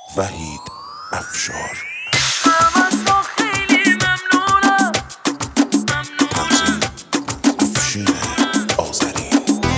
وحید افشار. تنظیم افشین آذری.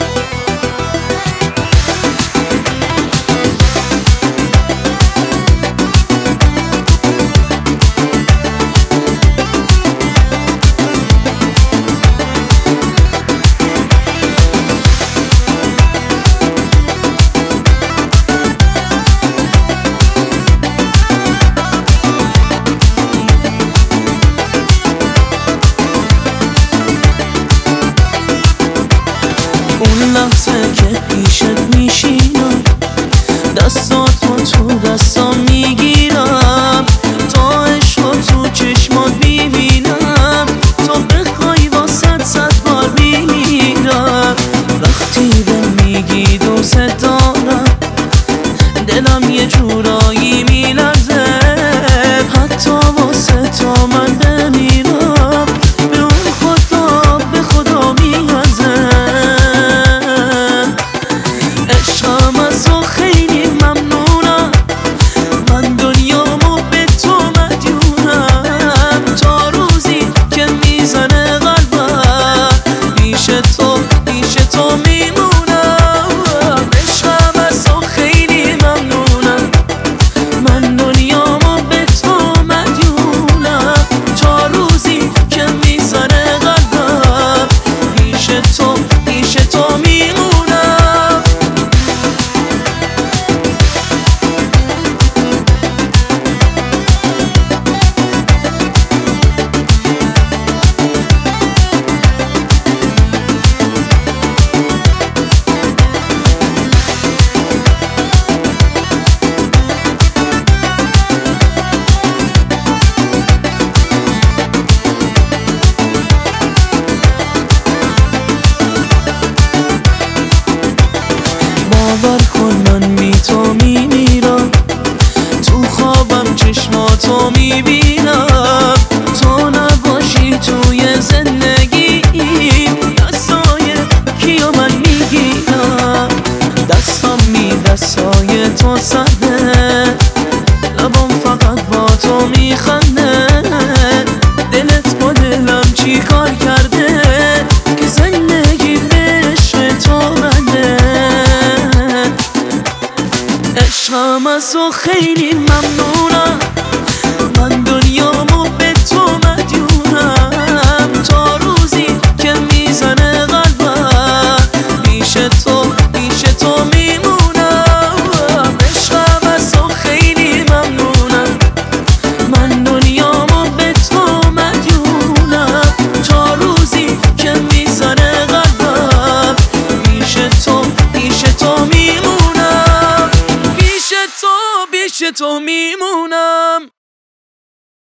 اون لحظه که پیشت میشینم، دستاتو تو دستام میگیرم، تا عشقو تو چشمات میبینم، تا بخوای واسه 100 بار میمیرم. وقتی به میگی دوست دارم، دلم یه جورایی میلرزه، حتی واسه تو من بمیرم، به اون خدا به خدا میارزه. عشقم از تو خیلی ممنونم، من دنیامو به تو مدیونم، تا روزی که میزنه قلبم، پیش تو میمونم. عشقم از تو خیلی ممنونم، من دنیامو به تو مدیونم، تا روزی که میزنه قلبم، پیش تو میمونم. باور کن من بی تو میمیرم، تو خوابم چشماتو میبینم، تو نباشی توی زندگی، دستای کیو من میگیرم، دستای تو سرده، لبام فقط با تو میخنده، دلت با دلم چی کار کرده که زندگی به عشق تو رنده. عشقم از تو خیلی ممنونم، من دنیامو به تو مدیونم، تا روزی که میزنه قلبم، پیش تو میمونم. عشقم از تو خیلی ممنونم، من دنیامو به تو مدیونم، تا روزی که میزنه قلبم، پیش تو میمونم، پیش تو میمونم.